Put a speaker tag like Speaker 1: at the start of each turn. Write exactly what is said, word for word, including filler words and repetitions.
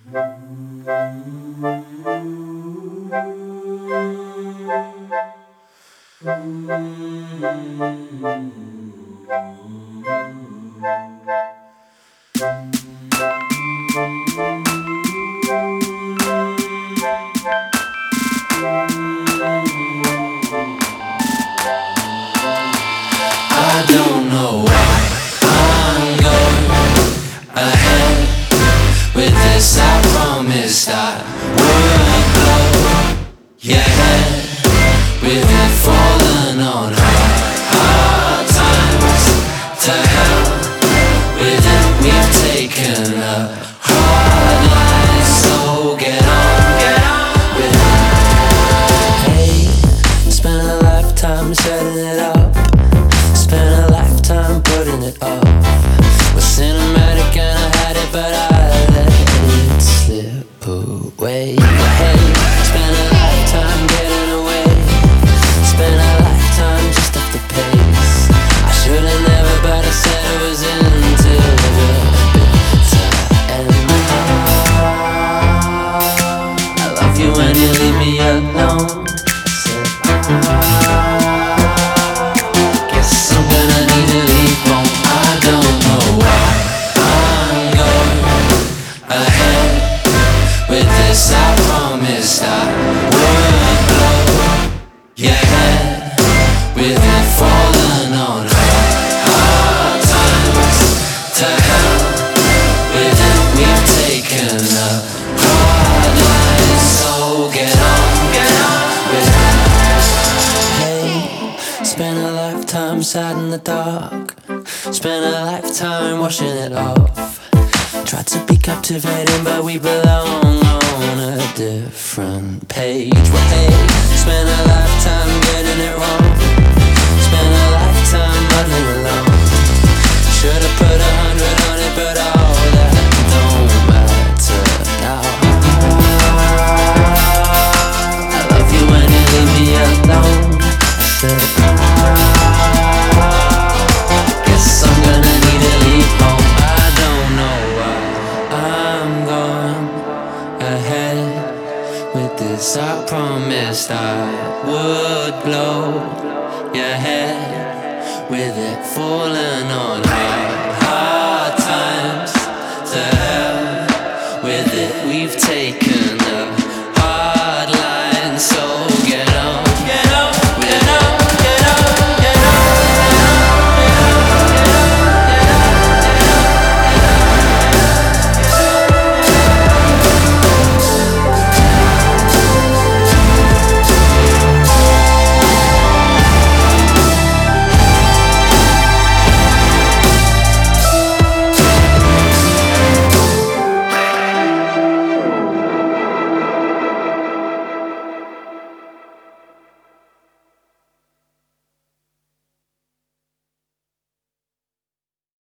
Speaker 1: I don't know why I'm going ahead with this. I promised I would blow your head with it falling on hard, hard times. To hell with it, we've taken a hard line. So get on, get on with it. Hey, spent a lifetime setting it up. Spent a lifetime putting it off. Was cinematic and I had it, but I let it slip away. Hey, spent a lifetime getting away. Spent a lifetime just off the pace. I should've never, but I said I was until the bitter end. I love you when you leave me alone. I said, I promised I would blow your head with it falling on hard, hard times. To hell with it, we've taken a hard line. So get on, get on with it. Hey, spent a lifetime sat in the dark. Spent a lifetime washing it off. Tried to be captivating, but we belong on a different page. Well, hey, spent a lifetime getting it wrong. Spent a lifetime muddling along. Should've put a hundred on it, but all that don't matter now. I love you when you leave me alone. I said, guess I'm gonna need to leave home. I don't know why I'm going ahead with this. I promised I would blow your head with it falling on hard.